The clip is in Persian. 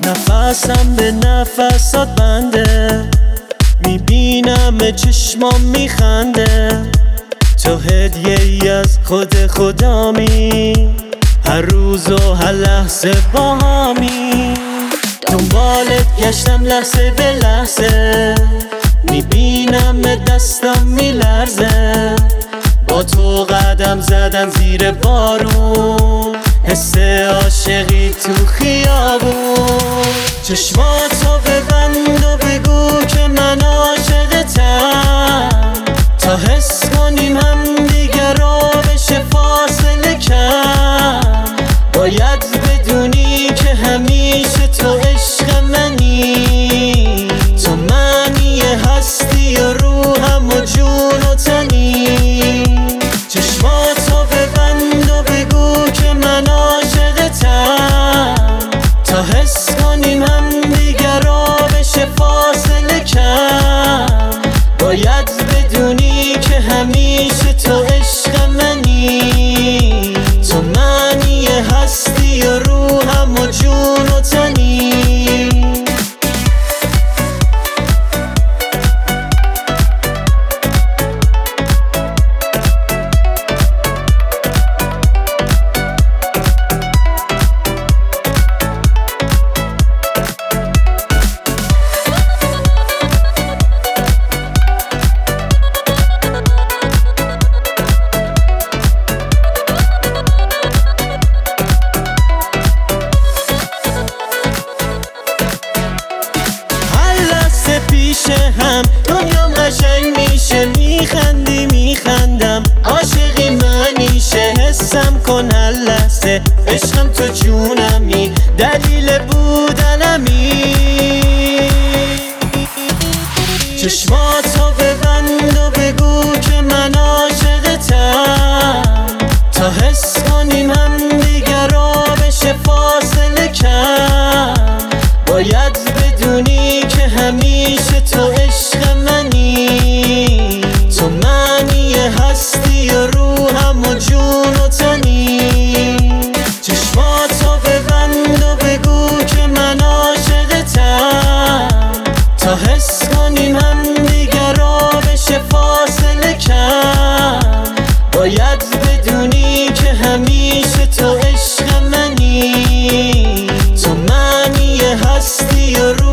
نفسم به نفسات بنده، میبینم چشمام میخنده. تو هدیه ای از خود خدامی، هر روز و هر لحظه با همی. دنبالت گشتم لحظه به لحظه، میبینم دستم میلرزه. با تو قدم زدم زیر بارون، حس عاشقی تو خیابون. چشماتو ببند و بگو که من عاشقتم، تا حس کنیم هم دیگر رو بشه فاصله کم. باید بدونی که همیشه تو عشق منی، تو معنی هستی و روحم و جون و تنی. چشماتو ببند و بگو که من عاشقتم، تا حس کنیم هم دیگر رو بشه فاصله کم. باید بدونی که همیشه تو عشق منی، تو معنی هستی و روحم و جون و تنی. هم دنیام قشنگ میشه، میخندی میخندم، عاشقی منیشه. حسم کن هر لحظه، عشقم تو جونمی، دلیل بودنمی. چشماتو ببند و بگو که من عاشقتم، تا حس کنیم هم دیگر رو بشه فاصله کم. باید بدونی که همیشه تو عشق منی، تو معنی هستی و روحم و جون و تنی. چشماتو ببند و بگو که من عاشقتم، تا حس کنیم هم دیگر رو بشه فاصله کم. باید بدونی که همیشه تو عشق منی، تو معنی هستی و